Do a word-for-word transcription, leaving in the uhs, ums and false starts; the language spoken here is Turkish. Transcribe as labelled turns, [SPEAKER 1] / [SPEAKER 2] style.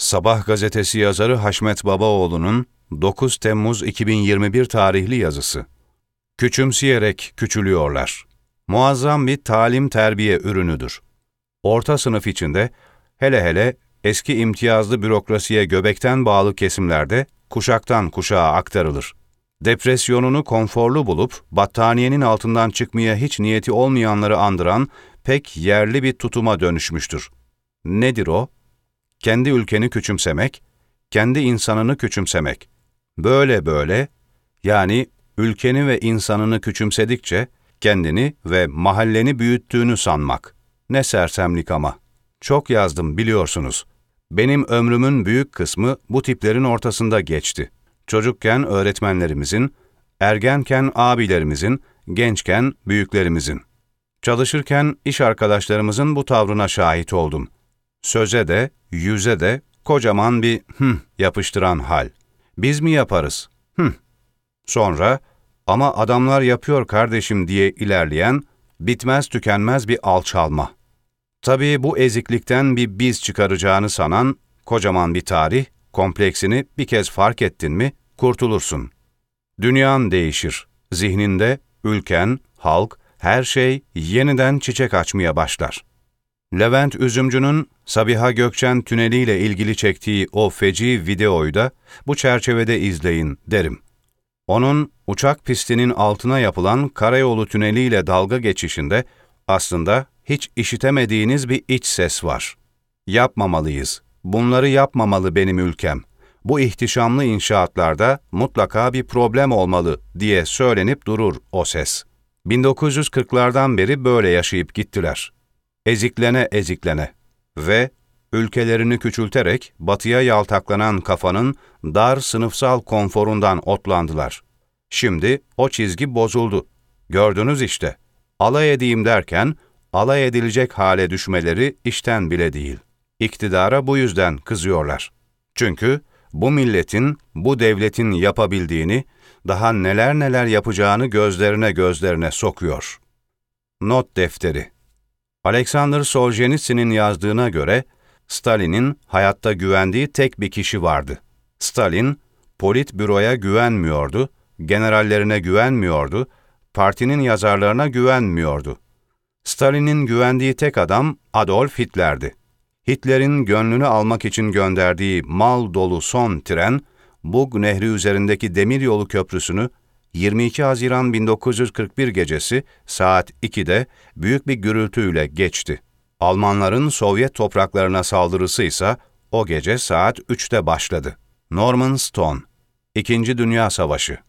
[SPEAKER 1] Sabah gazetesi yazarı Haşmet Babaoğlu'nun dokuz Temmuz iki bin yirmi bir tarihli yazısı. Küçümseyerek küçülüyorlar. Muazzam bir talim terbiye ürünüdür. Orta sınıf içinde, hele hele eski imtiyazlı bürokrasiye göbekten bağlı kesimlerde kuşaktan kuşağa aktarılır. Depresyonunu konforlu bulup battaniyenin altından çıkmaya hiç niyeti olmayanları andıran pek yerli bir tutuma dönüşmüştür. Nedir o? Kendi ülkeni küçümsemek, kendi insanını küçümsemek. Böyle böyle, yani ülkeni ve insanını küçümsedikçe kendini ve mahalleni büyüttüğünü sanmak. Ne sersemlik ama. Çok yazdım biliyorsunuz. Benim ömrümün büyük kısmı bu tiplerin ortasında geçti. Çocukken öğretmenlerimizin, ergenken abilerimizin, gençken büyüklerimizin. Çalışırken iş arkadaşlarımızın bu tavrına şahit oldum. Söze de, yüze de kocaman bir hıh yapıştıran hal. Biz mi yaparız? Hıh. Sonra, ama adamlar yapıyor kardeşim diye ilerleyen, bitmez tükenmez bir alçalma. Tabii bu eziklikten bir biz çıkaracağını sanan kocaman bir tarih, kompleksini bir kez fark ettin mi, kurtulursun. Dünyan değişir. Zihninde, ülken, halk, her şey yeniden çiçek açmaya başlar. Levent Üzümcü'nün Sabiha Gökçen tüneliyle ilgili çektiği o feci videoyu da bu çerçevede izleyin derim. Onun uçak pistinin altına yapılan karayolu tüneliyle dalga geçişinde aslında hiç işitemediğiniz bir iç ses var. Yapmamalıyız. Bunları yapmamalı benim ülkem. Bu ihtişamlı inşaatlarda mutlaka bir problem olmalı diye söylenip durur o ses. bin dokuz yüz kırklardan beri böyle yaşayıp gittiler. Eziklene eziklene ve ülkelerini küçülterek batıya yaltaklanan kafanın dar sınıfsal konforundan otlandılar. Şimdi o çizgi bozuldu. Gördünüz işte. Alay edeyim derken alay edilecek hale düşmeleri işten bile değil. İktidara bu yüzden kızıyorlar. Çünkü bu milletin, bu devletin yapabildiğini, daha neler neler yapacağını gözlerine gözlerine sokuyor. Not defteri. Alexander Solzhenitsyn'in yazdığına göre, Stalin'in hayatta güvendiği tek bir kişi vardı. Stalin, politbüroya güvenmiyordu, generallerine güvenmiyordu, partinin yazarlarına güvenmiyordu. Stalin'in güvendiği tek adam Adolf Hitler'di. Hitler'in gönlünü almak için gönderdiği mal dolu son tren, Bug Nehri üzerindeki demiryolu köprüsünü yirmi iki Haziran bin dokuz yüz kırk bir gecesi saat ikide büyük bir gürültüyle geçti. Almanların Sovyet topraklarına saldırısı ise o gece saat üçte başladı. Norman Stone, İkinci Dünya Savaşı.